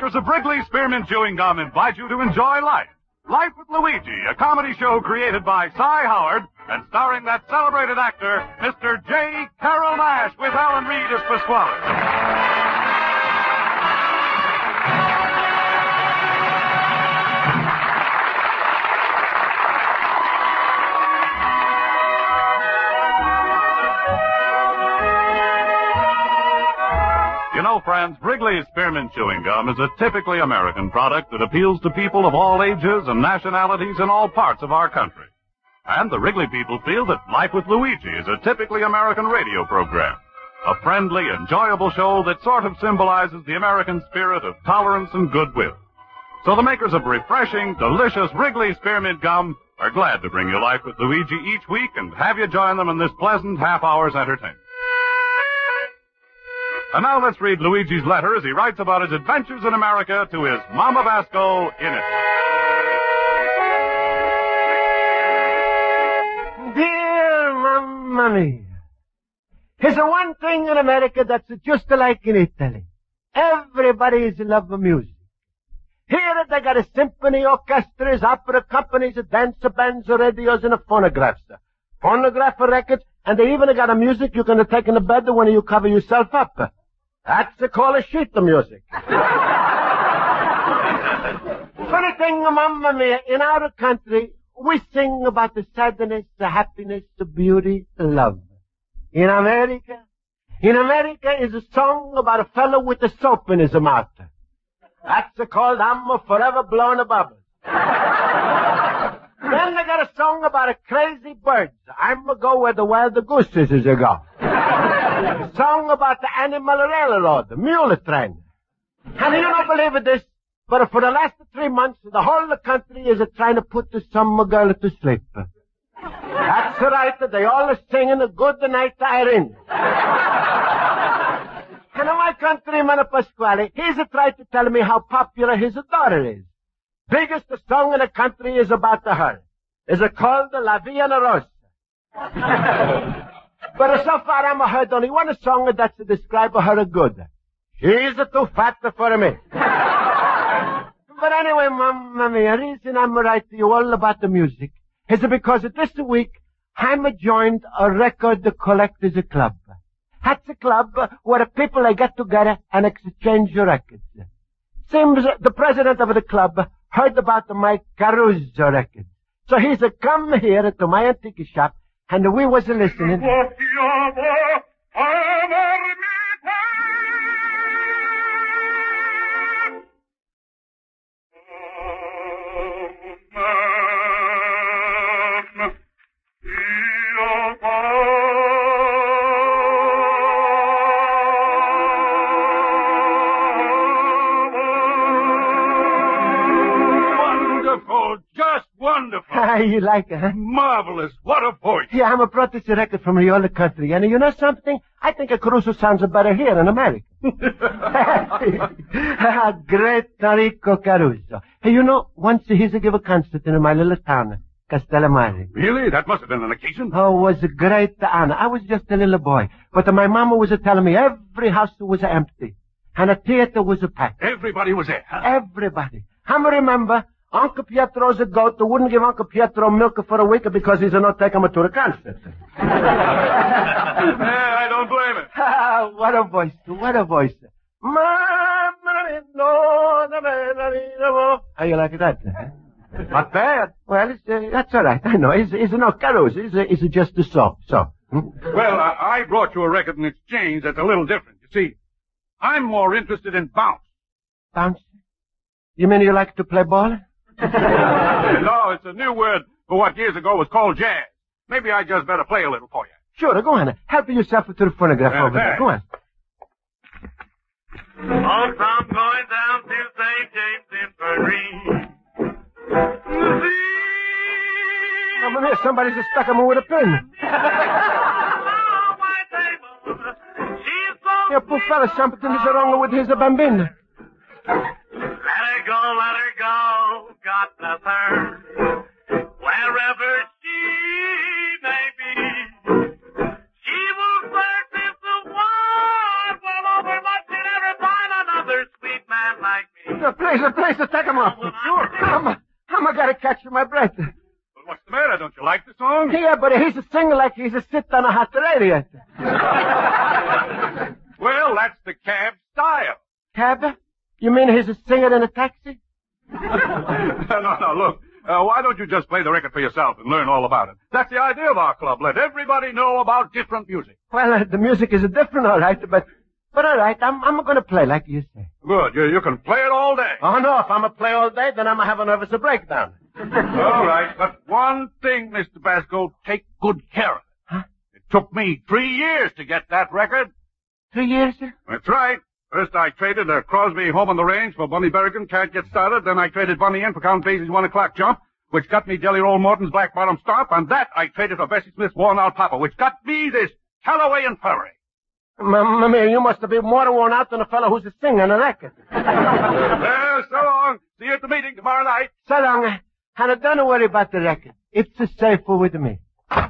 makers of Wrigley Spearmint Chewing Gum invite you to enjoy Life. Life with Luigi, a comedy show created by Cy Howard and starring that celebrated actor, Mr. J. Carrol Naish, with Alan Reed as Pasquale. You know, friends, Wrigley's Spearmint Chewing Gum is a typically American product that appeals to people of all ages and nationalities in all parts of our country. And the Wrigley people feel that Life with Luigi is a typically American radio program. A friendly, enjoyable show that sort of symbolizes the American spirit of tolerance and goodwill. So the makers of refreshing, delicious Wrigley Spearmint Gum are glad to bring you Life with Luigi each week and have you join them in this pleasant half-hour's entertainment. And now let's read Luigi's letter as he writes about his adventures in America to his Mama Vasco in Italy. Dear Mamma Mia, here's the one thing in America that's just like in Italy. Everybody is in love with music. Here they got a symphony orchestras, opera companies, dance bands, radios, and phonographs. Phonograph records, and they even got a music you can take in the bed when you cover yourself up. That's called a sheet of music. Funny thing, Mamma Mia, in our country, we sing about the sadness, the happiness, the beauty, the love. In America is a song about a fellow with a soap in his mouth. That's called I'm Forever Blowing a Bubble. Then they got a song about a crazy bird. I'm a go where the wild gooses is a go. A song about the animal railroad, the mule train. And you don't believe this, but for the last 3 months, the whole country is trying to put the summer girl to sleep. That's right, they all are singing a good night, Irene. And my countryman, Pasquale, he's trying to tell me how popular his daughter is. Biggest song in the country is about her. It's called La Via Rosa. But so far I'm heard only one song that's describe her good. She's too fat for me. But anyway, Mamma Mia, the reason I'm writing to you all about the music is because this week I'm joined a record collectors club. That's a club where people get together and exchange records. Seems the president of the club heard about my Caruso record. So he's come here to my antique shop, and we was listening. You like it, huh? Marvelous. What a voice. Yeah, I'm brought this record from the old country. And you know something? I think a Caruso sounds better here in America. Great Enrico Caruso. Hey, you know, once he's give a concert in my little town, Castellamare. Really? That must have been an occasion. Oh, it was a great honor. I was just a little boy. But my mama was telling me every house was empty. And the theater was packed. Everybody was there, huh? Everybody. I remember Uncle Pietro's a goat who wouldn't give Uncle Pietro milk for a week because he's not taking him to the concert. I don't blame it. What a voice, what a voice. How you like that? Not bad. Well, that's all right. I know. It's no Caruso. It's just a song. So. Well, I brought you a record in exchange that's a little different. You see, I'm more interested in bounce. Bounce? You mean you like to play ball? No, it's a new word for what years ago was called jazz. Maybe I just better play a little for you. Sure, go on. Help yourself to the phonograph over there. Go on. Oh, I'm going down to St. James Infirmary. Mamma mia, somebody's stuck him with a pin. Yeah, poor fella, something is wrong with his bambina. Let her go, God bless her. Wherever she may be, she will search this world all over, but she'll never find another sweet man like me. No, Please, take him off. Sure. I'm gonna catch my breath. Well, what's the matter? Don't you like the song? Yeah, but he's a singer like he's a sit on a hot radiator. Well, that's the cab style. Cab? You mean he's a singer in a taxi? No, look. Why don't you just play the record for yourself and learn all about it? That's the idea of our club. Let everybody know about different music. Well, the music is different, all right, but all right, I'm gonna play like you say. Good. You can play it all day. Oh, no, if I'm gonna play all day, then I'm gonna have a nervous breakdown. All right, but one thing, Mr. Basco, take good care of it. Huh? It took me 3 years to get that record. 3 years, sir? That's right. First I traded Crosby Home on the Range for Bunny Berrigan, Can't Get Started. Then I traded Bunny in for Count Basie's 1 O'Clock Jump, which got me Jelly Roll Morton's Black Bottom Stomp. And that I traded for Bessie Smith's Worn Out Papa, which got me this Callaway and Furry. Mamma mia, you must have been more worn out than a fellow who's a singer on a record. Well, so long. See you at the meeting tomorrow night. So long. Hannah, don't worry about the record. It's safer with me.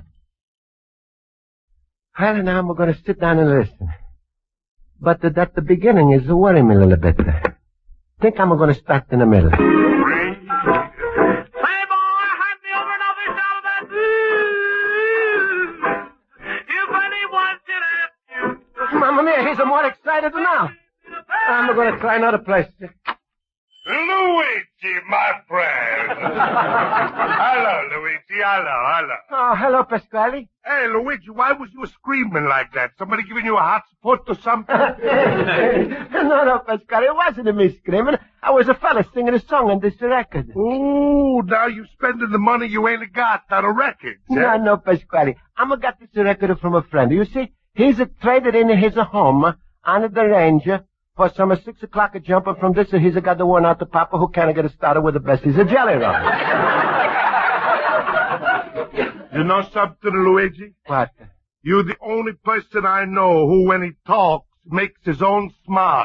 Well, now I'm going to sit down and listen. But at the beginning is worrying me a little bit. Think I'm going to start in the middle. Hey, boy, hand me over another shot of that booze. If anyone should ask you. Mamma mia, he's more excited now. I'm going to try another place. Luigi, my friend. Hello, Luigi. Hello. Oh, hello, Pasquale. Hey, Luigi, why was you screaming like that? Somebody giving you a hot spot or something? No, Pasquale, it wasn't me screaming. I was a fella singing a song on this record. Ooh, now you spending the money you ain't got on a record. No, Pasquale. I'm got this record from a friend. You see, he's traded in his home on the Ranger for some 6 o'clock jumper from this. He's got the one out to Papa who can't get started with the best. He's a jelly roll. You know something, Luigi? What? You're the only person I know who, when he talks, makes his own smog.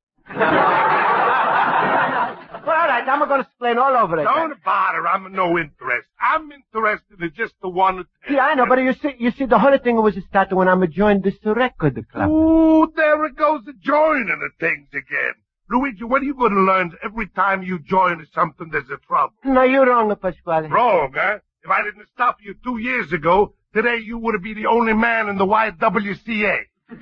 Well, all right, I'm going to explain all over it. Don't bother. I'm no interest. I'm interested in just the one. Yeah, I know, but you see, the whole thing was started when I joined this record club. Ooh, there it goes, the joining of things again. Luigi, what are you going to learn every time you join something there's a trouble? No, you're wrong, Pasquale. Wrong, huh? If I didn't stop you 2 years ago, today you would be the only man in the YWCA.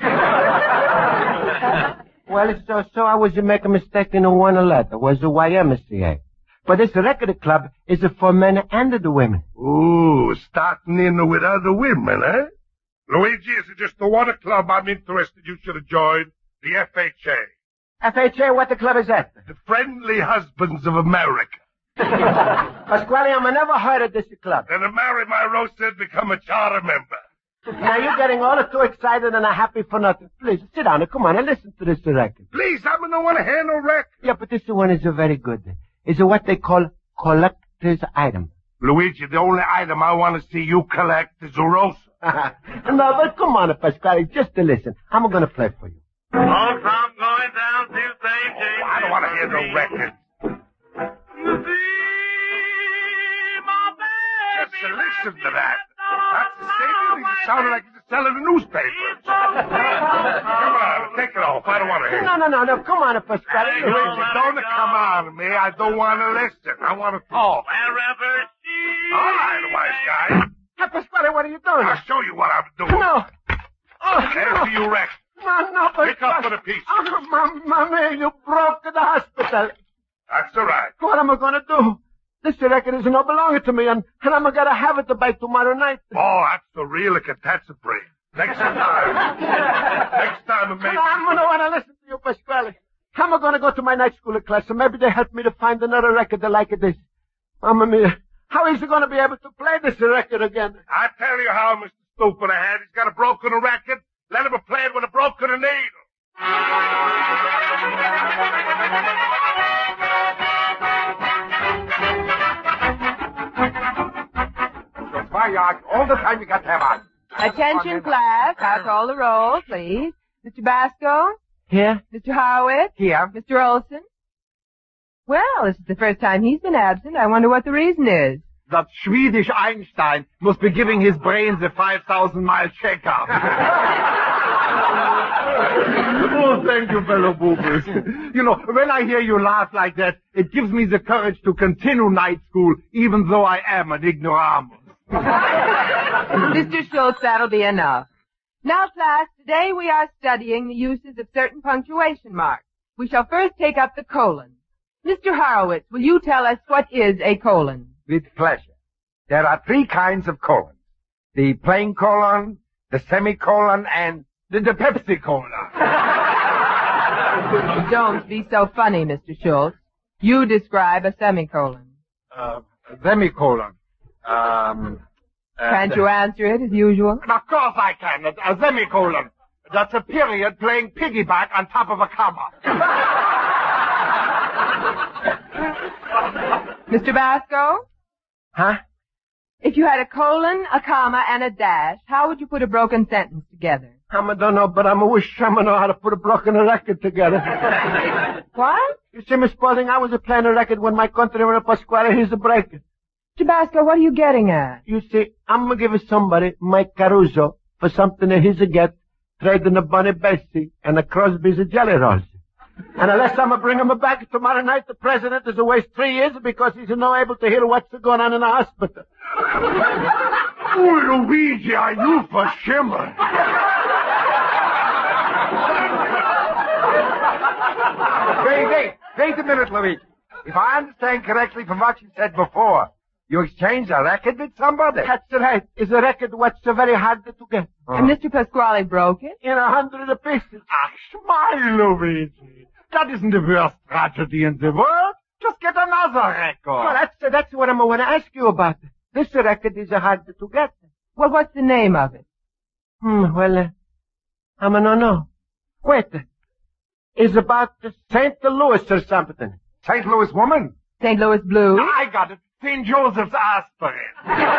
Well, so I was making a mistake in the one letter. It was the YMCA. But this record club is for men and the women. Ooh, starting in with other women, huh? Luigi, is it just the one club I'm interested you should have joined? The FHA. FHA, what the club is that? The Friendly Husbands of America. Pasquale, I never heard of this club. Then to marry my Rosa and become a charter member. Now you're getting all too excited and happy for nothing. Please, sit down. Come on and listen to this record. Please, I don't want to hear no record. Yeah, but this one is very good. It's what they call collector's item. Luigi, the only item I want to see you collect is a Rosa. No, but come on, Pasquale, just to listen. I'm going to play for you. Folks, I'm going down to St. James. I don't want to hear no record. You see, my baby. Just listen to that. That's the same thing. It sounded like he's selling a newspaper. Come on, take it off. I don't want to hear it. No, come on, Pasquale. Luigi, don't come on me. I don't want to listen. I want to talk. Wherever she All right, wise guy. Hey, Pasquale, what are you doing? I'll show you what I'm doing. No. Oh, After you wreck. No, Pasquale. Pick up for the pieces. Oh, Mamma, you broke the hospital. That's all right. What am I going to do? This record is not belonging to me, and I'm going to have it by tomorrow night. Oh, that's the real catastrophe. Next time. Next time, maybe. I'm going to want to listen to you, Pasquale. I'm going to go to my night school class, and maybe they help me to find another record like this. Mamma mia. How is he going to be able to play this record again? I tell you how, Mr. Stupid Ahead. He's got a broken record. Let him play it with a broken needle. All the time you got to have on. Attention, class. I'll call the roll, please. Mr. Basco? Here? Mr. Howitt? Here. Mr. Olson? Well, this is the first time he's been absent. I wonder what the reason is. That Swedish Einstein must be giving his brains a 5,000-mile checkup. Oh, thank you, fellow boobers. You know, when I hear you laugh like that, it gives me the courage to continue night school, even though I am an ignoramus. Mr. Schultz, that'll be enough. Now, class, today we are studying the uses of certain punctuation marks. We shall first take up the colon. Mr. Horowitz, will you tell us what is a colon? With pleasure. There are 3 kinds of colons. The plain colon, the semicolon, and the Pepsi Cola. Don't be so funny, Mr. Schultz. You describe a semicolon. Semicolon. Can't you answer it as usual? Of course I can. A semicolon. That's a period playing piggyback on top of a comma. Mr. Basco? Huh? If you had a colon, a comma, and a dash, how would you put a broken sentence together? I don't know, but I wish I know how to put a broken record together. What? You see, Miss Spaulding, I was playing a record when my countryman Pasquale, he's a breaker. Mr. Basco, what are you getting at? You see, I'm gonna give somebody, Mike Caruso, for something that he's a get, trading a Bunny Bessie and a Crosby's a Jelly Rolls. And unless I'm gonna bring him back tomorrow night, the president is a waste 3 years because he's not able to hear what's going on in the hospital. Oh, Luigi, are you for shimmer? Wait a minute, Luigi. If I understand correctly from what you said before, you exchanged a record with somebody. That's right. It's a record what's very hard to get. And Mr. Pasquale broke it? In 100 pieces. Smile, Luigi. That isn't the worst tragedy in the world. Just get another record. Well, that's what I'm going to ask you about. This record is hard to get. Well, what's the name of it? I don't know. Wait. It's about St. Louis or something. St. Louis woman? St. Louis Blues? I got it. St. Joseph's aspirin.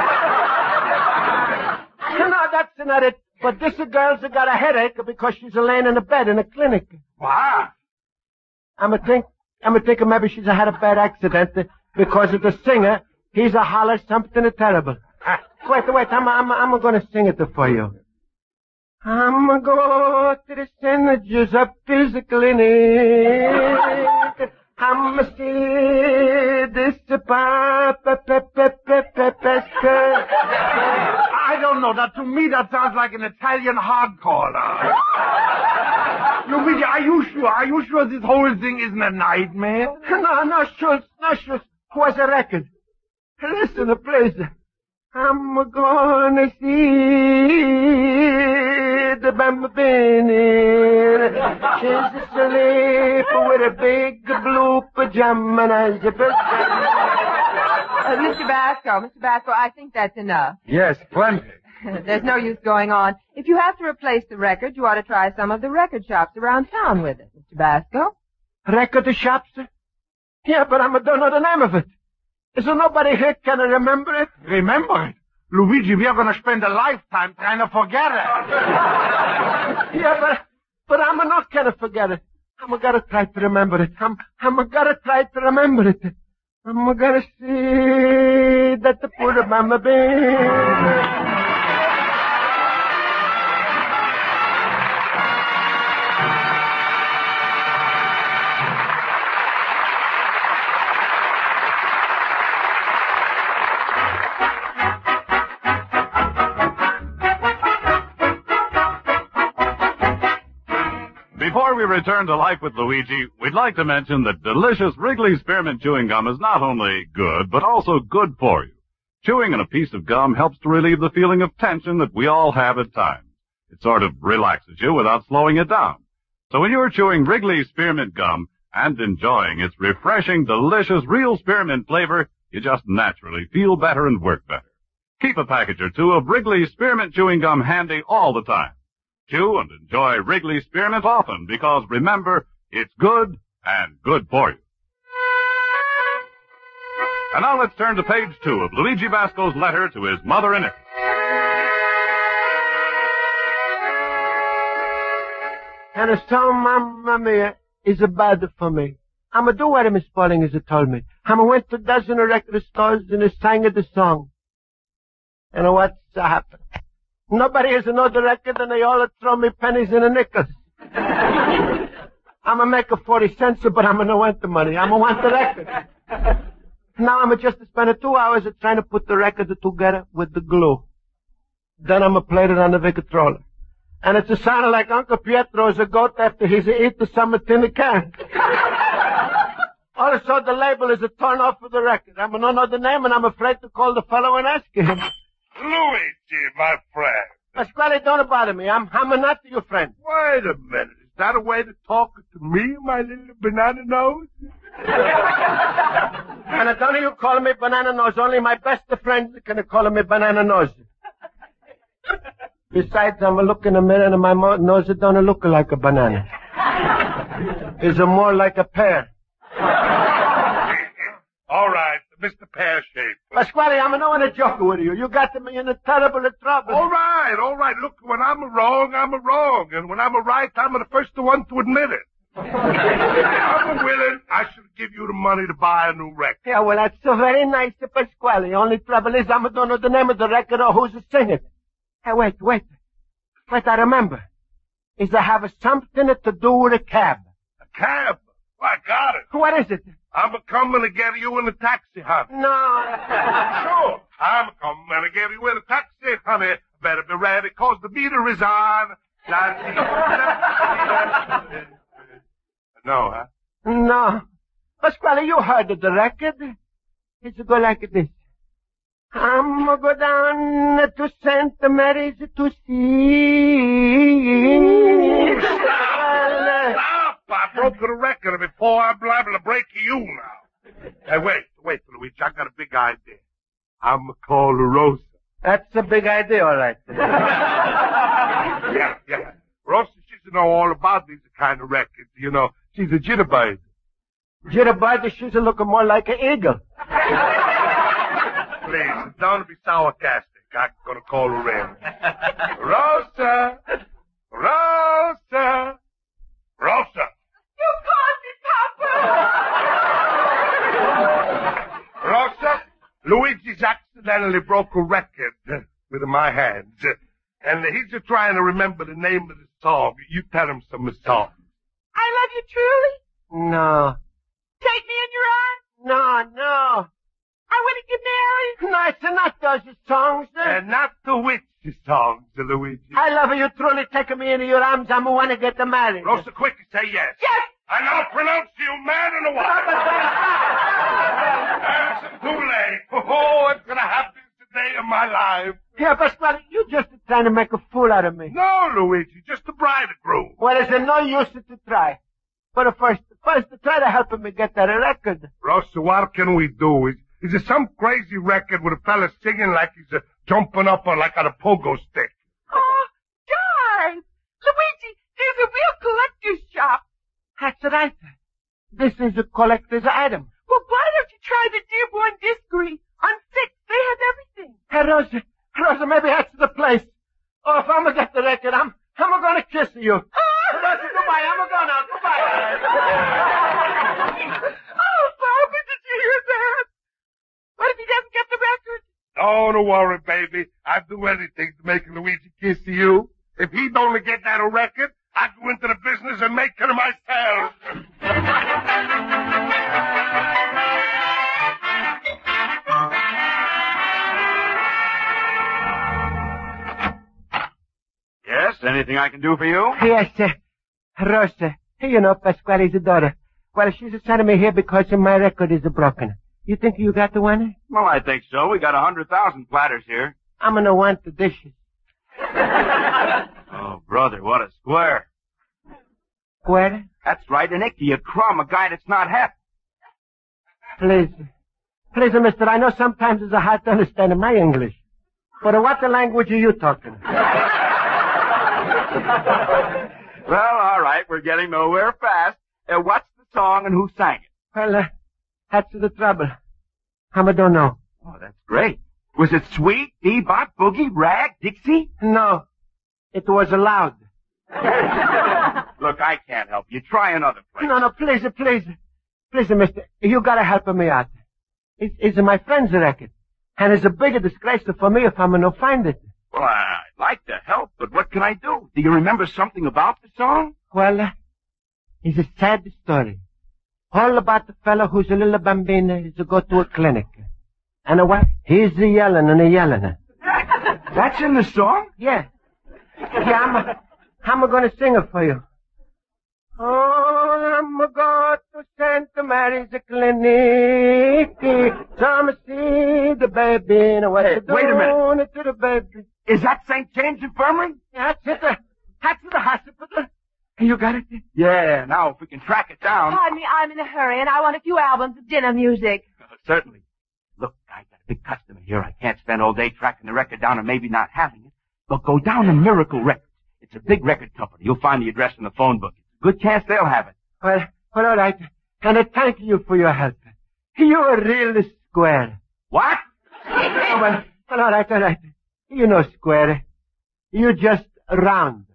No, that's not it. But this girl's got a headache because she's laying in a bed in a clinic. What? I'm thinking maybe she's had a bad accident because of the singer. He's a holler something terrible. Wait, I'm gonna sing it for you. I'm gonna go to the St. Joseph's clinic. I'm gonna see this I don't know. To me, that sounds like an Italian hog caller. Luigi, are you sure? Are you sure this whole thing isn't a nightmare? No, Schultz. What's a record? Listen, please. I'm gonna see the bambini. She's asleep with a big blue pajama. Mr. Basco, I think that's enough. Yes, plenty. There's no use going on. If you have to replace the record, you ought to try some of the record shops around town with it, Mr. Basco. Record shops? Yeah, but I don't know the name of it. Is there nobody here can remember it? Remember it? Luigi, we are going to spend a lifetime trying to forget it. Yeah, but I'm not going to forget it. I'm going to try to remember it. I'm going to try to remember it. I'm going to see that the poor mama baby. Before we return to Life with Luigi, we'd like to mention that delicious Wrigley Spearmint Chewing Gum is not only good, but also good for you. Chewing on a piece of gum helps to relieve the feeling of tension that we all have at times. It sort of relaxes you without slowing it down. So when you're chewing Wrigley Spearmint Gum and enjoying its refreshing, delicious, real spearmint flavor, you just naturally feel better and work better. Keep a package or two of Wrigley Spearmint Chewing Gum handy all the time. Chew and enjoy Wrigley Spearmint often because, remember, it's good and good for you. And now let's turn to page 2 of Luigi Basco's letter to his mother in Italy. And a song, Mamma Mia, is bad for me. I'm a do what Miss Spaulding has told me. I went to a dozen record stores and I sang the song. And what's happened? Nobody has another record and they all throw me pennies and nickels. I'm a make 40 cents, but I'm gonna want the money. I'm gonna want the record. Now I'm just spending 2 hours trying to put the record together with the glue. Then I'm gonna play it on the Victrola. And it's a sound like Uncle Pietro's a goat after he's eaten some tin can. Also, the label is a torn off of the record. I don't know the name, and I'm afraid to call the fellow and ask him. Luigi, my friend. Pasquale, don't bother me. I'm not your friend. Wait a minute. Is that a way to talk to me, my little banana nose? And don't you call me Banana Nose. Only my best friends can call me Banana Nose. Besides, I'm looking in the mirror and my nose don't look like a banana. It's more like a pear. All right, Mr. Pear-shaped. Pasquale, I'm not want to joke with you. You got me in a terrible trouble. All right. Look, when I'm wrong, I'm wrong. And when I'm right, I'm the first one to admit it. I'm willing. I should give you the money to buy a new record. Yeah, well, that's so very nice, Pasquale. The only trouble is I don't know the name of the record or who's singing it. Hey, wait. I remember. Is it have something to do with a cab? A cab? Well, I got it. What is it? I'm coming to get you in a taxi, honey. No. Sure. I'm coming to get you in a taxi, honey. Better be ready, 'cause the meter is on. No, huh? No. Pasquale, you heard of the record. It's go like this. I'm gonna go down to St. Mary's to see. Stop! I broke the record before I'm liable to break you now. Hey, wait, Luigi. I got a big idea. I'm gonna call Rosa. That's a big idea, all right. Yeah. Rosa, she's know all about these kind of records. You know, she's a jitterbug. Jitterbug, she's looking more like an eagle. Please, don't be sarcastic. I'm gonna call her in. Rosa! You called me, Papa! Rosa, Luigi's accidentally broke a record with my hands. And he's just trying to remember the name of the song. You tell him some of the song. I love you truly. No. Take me in your arms. No. I want to get married. No, it's not those songs. And not the witch songs, Luigi. I love you truly. Take me into your arms. I want to get married. Rosa, quick, say yes. Yes. And I'll pronounce you man and a wife. It's too late. Oh, it's going to happen today in my life. Yeah, Pasquale, you're just trying to make a fool out of me. No, Luigi, just the bride and groom. Well, it's no use to try. But first, try to help me get that record. Rosa, what can we do? Is there some crazy record with a fella singing like he's jumping up on like on a pogo stick? Oh, George! Luigi, there's a real collector's shop. That's right. This is a collector's item. Well, why don't you try the Dearborn Discovery? On 6, they have everything. Hey, Rosa, maybe that's the place. Oh, if I'm gonna get the record, I'm gonna kiss you. Rosa, goodbye. I'm gonna go now. Goodbye. Oh, Papa, did you hear that? What if he doesn't get the record? Oh, don't worry, baby. I'd do anything to make Luigi kiss you. If he'd only get that a record, I'd go into the business and make it myself. Yes, anything I can do for you? Yes, Rosa. You know, Pasquale's daughter. Well, she's sending me here because my record is broken. You think you got the one? Well, I think so. We got 100,000 platters here. I'm gonna want the dishes. Oh, brother, what a square. Square? That's right, an icky, a crumb, a guy that's not happy. Please, mister, I know sometimes it's hard to understand my English. But what language are you talking? Well, all right, we're getting nowhere fast. What's the song and who sang it? Well, that's the trouble. I don't know. Oh, that's great. Was it sweet, bebop, boogie, rag, Dixie? No. It was loud. Look, I can't help you. Try another place. No, please. Please, mister, you gotta help me out. It's my friend's record. And it's a bigger disgrace for me if I'm gonna find it. Well, I'd like to help, but what can I do? Do you remember something about the song? Well, it's a sad story. All about the fellow who's a little bambina is to go to a clinic. And what? He's a yelling and a yelling. That's in the song? Yeah. Yeah, I'm going to sing it for you. Oh, I'm going to Santa Mary's clinic. Some see the baby and what's wait a minute. to the baby. Is that St. James Infirmary? Yeah, that's it. That's the hospital. You got it? Yeah, now if we can track it down. Pardon me, I'm in a hurry, and I want a few albums of dinner music. Certainly. Look, I got a big customer here. I can't spend all day tracking the record down and maybe not having it. But go down to Miracle Records. It's a big record company. You'll find the address in the phone book. Good chance they'll have it. Well, all right. And I thank you for your help. You're real square. What? Well, all right. You know square. You just round.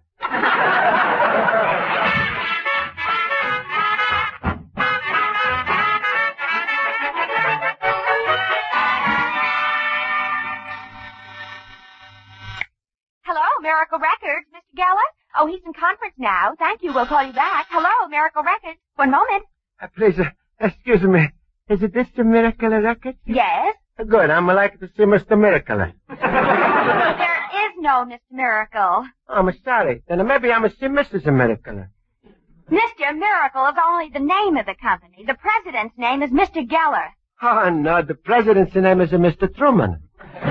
Hello, Miracle Records. Mr. Geller? Oh, he's in conference now. Thank you. We'll call you back. Hello, Miracle Records. One moment. Please, excuse me. Is it this the Miracle Record? Yes? Good. I'm like to see Mr. Miracle. There is no Mr. Miracle. I'm sorry. Then maybe I'm a see Mrs. Miracle. Mr. Miracle is only the name of the company. The president's name is Mr. Geller. Oh, no. The president's name is Mr. Truman.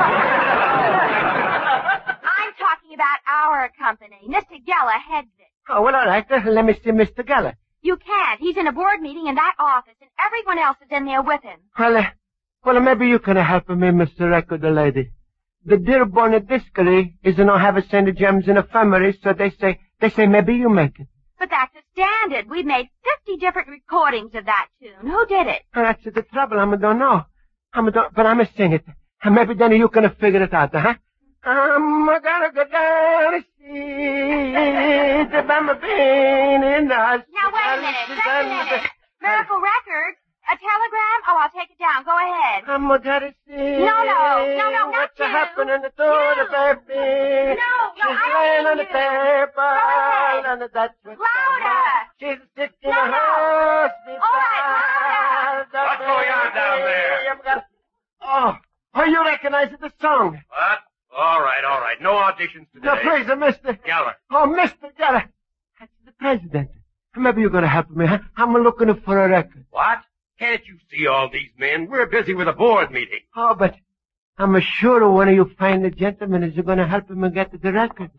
I'm talking about our company. Mr. Geller heads it. Oh, well, all right. Let me see Mr. Geller. You can't. He's in a board meeting in that office, and everyone else is in there with him. Well, maybe you can help me, Mr. Record lady. The Dearborn Discovery is not have a St. James Infirmary, so they say maybe you make it. But that's a standard. We've made 50 different recordings of that tune. Who did it? That's the trouble. I don't know. But I'm a sing it. And maybe then you can figure it out, huh? I'm gonna go down to see the Bama Bean in the hospital. Now, wait a minute. Just a minute. Miracle Records? A telegram? Oh, I'll take it down. Go ahead. I'm gonna see. No, not what's you. happening to the baby. No, She's I laying don't on the need you. table. Go And that's what's Louder. She's sick in No, the hospital. All right, louder. What's going on down there? Oh, you recognize the song? What? All right. No auditions today. No, please, Mr. Geller. Oh, Mr. Geller. That's the president. Maybe you're going to help me, huh? I'm looking for a record. What? Can't you see all these men? We're busy with a board meeting. Oh, but I'm sure one of you fine gentlemen is going to help him get the record.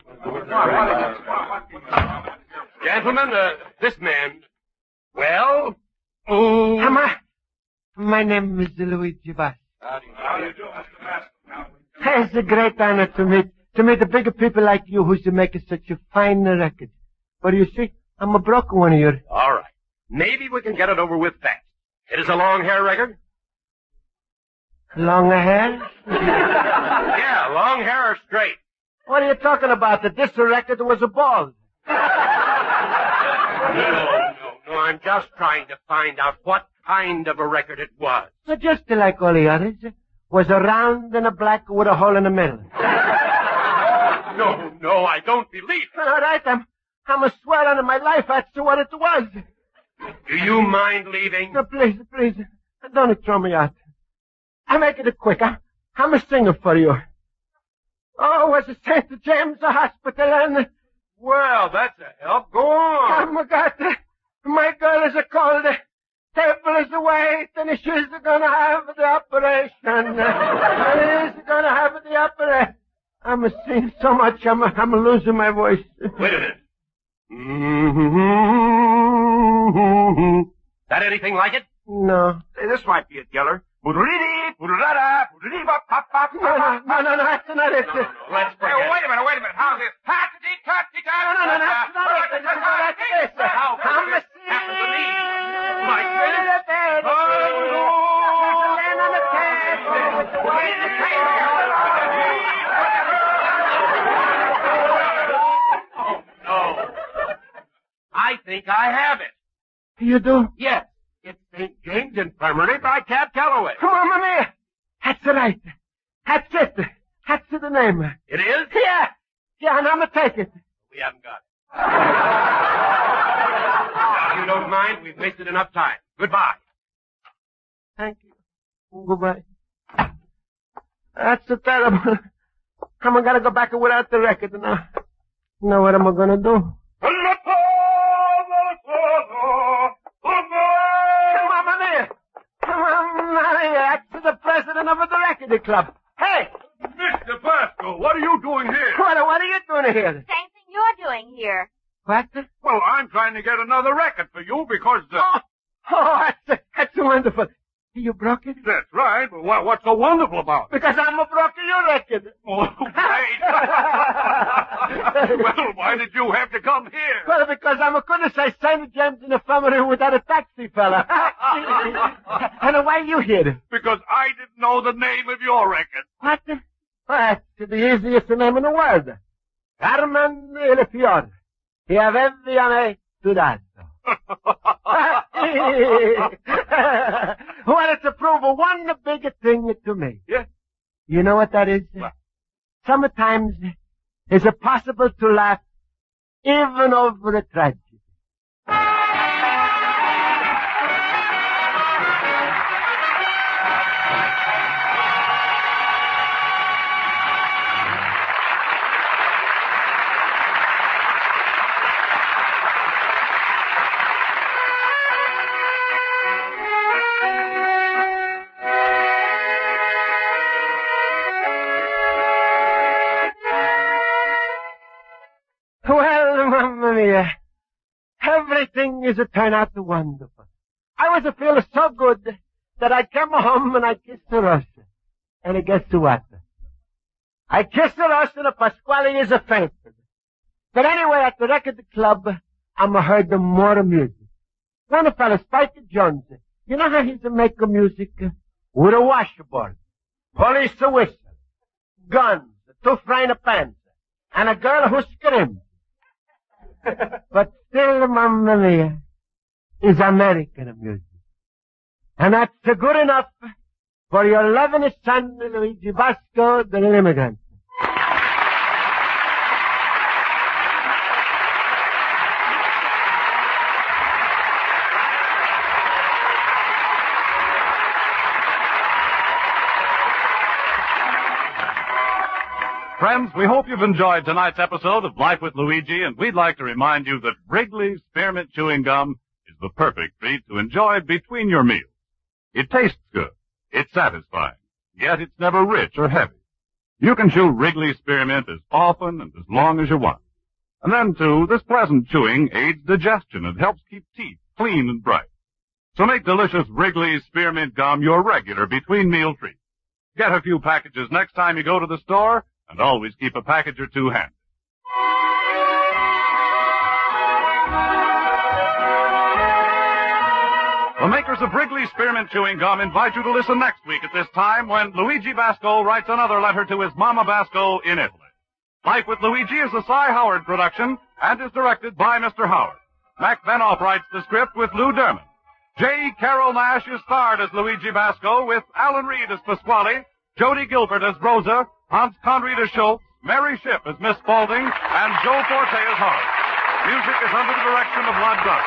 Gentlemen, this man. Well? Oh. My name is Luigi Bass. It's a great honor to meet the bigger people like you who's making such a fine record. But you see, I'm a broken one of yours. All right. Maybe we can get it over with fast. It is a long hair record? Long hair? Yeah, long hair or straight. What are you talking about? This record was a bald. No, I'm just trying to find out what kind of a record it was. So just like all the others. Was a round and a black with a hole in the middle. No, I don't believe it. All right, I'm a swear on my life that's what it was. Do you mind leaving? No, please. Don't throw me out. I make it quick. I'm a singer for you. Oh, was it St. James Hospital and... Well, that's a help. Go on. Oh, my God. My girl is a cold. Table is away, and she's gonna have the operation. She's gonna have the operation. I'm singing so much, I'm losing my voice. Wait a minute. That anything like it? No. Say, this might be it, Geller. No, that's not it. Let's forget it. Wait a minute. How's this? No, that's not it. That's it. I'm a My goodness. Oh, no. I think I have it. You do? Yes. It's St. James Infirmary by Cab Calloway. Come on, Mamma. That's right. That's it. That's the name. It is? Yeah, and I'm gonna take it. We haven't got it. don't mind, we've wasted enough time. Goodbye. Thank you. Goodbye. That's so terrible. I'm gonna go back without the record now. Now what am I gonna do? Mamma mia! That's the president of the record club. Hey! Mr. Basco, what are you doing here? What are you doing here? Same thing you're doing here. What? Well, I'm trying to get another record for you because... That's wonderful. You broke it? That's right. But what's so wonderful about it? Because I'm a broken your record. Oh, great. Well, why did you have to come here? Well, because I'm a couldn't say St. James in a family without a taxi fella. And why are you here? Because I didn't know the name of your record. What? Well, that's the easiest name in the world. Carmen il Fiore. Ti avevi a me studiato. Well, it's a proof of one big thing to me. Yeah? You know what that is? What? Sometimes it's possible to laugh even over a tragedy. Well, Mamma Mia, everything is turned out wonderful. I was feeling so good that I came home and I kissed Rosa. And guess what? I kissed Rosa and Pasquale is fainted. But anyway, at the record club, I'm heard more music. One fellow, Spike Jones, you know how he's make music? With a washboard, police whistle, guns, 2 frying pans, and a girl who screams. But still, Mamma Mia, is American music. And that's good enough for your loving son, Luigi Basco, the immigrant. Friends, we hope you've enjoyed tonight's episode of Life with Luigi, and we'd like to remind you that Wrigley's Spearmint Chewing Gum is the perfect treat to enjoy between your meals. It tastes good, it's satisfying, yet it's never rich or heavy. You can chew Wrigley's Spearmint as often and as long as you want. And then, too, this pleasant chewing aids digestion and helps keep teeth clean and bright. So make delicious Wrigley's Spearmint Gum your regular between-meal treat. Get a few packages next time you go to the store, and always keep a package or two handy. The makers of Wrigley's Spearmint Chewing Gum invite you to listen next week at this time when Luigi Basco writes another letter to his Mama Basco in Italy. Life with Luigi is a Cy Howard production and is directed by Mr. Howard. Mac Benoff writes the script with Lou Derman. J. Carol Nash is starred as Luigi Basco with Alan Reed as Pasquale, Jody Gilbert as Rosa, Hans Conried as Schultz, Mary Shipp as Miss Spaulding, and Joe Forte as Horace. Music is under the direction of Lud Gust.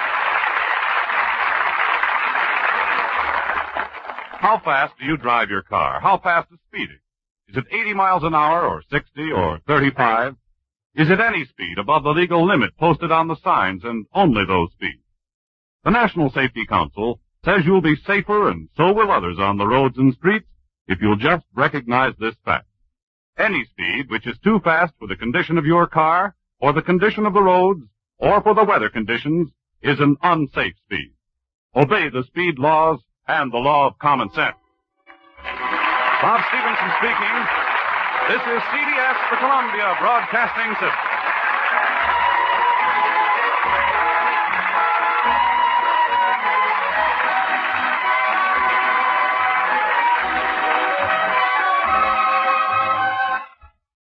How fast do you drive your car? How fast is speeding? Is it 80 miles an hour or 60 or 35? Is it any speed above the legal limit posted on the signs and only those speeds? The National Safety Council says you'll be safer and so will others on the roads and streets if you'll just recognize this fact. Any speed which is too fast for the condition of your car, or the condition of the roads, or for the weather conditions, is an unsafe speed. Obey the speed laws and the law of common sense. Bob Stevenson speaking. This is CBS, the Columbia Broadcasting System.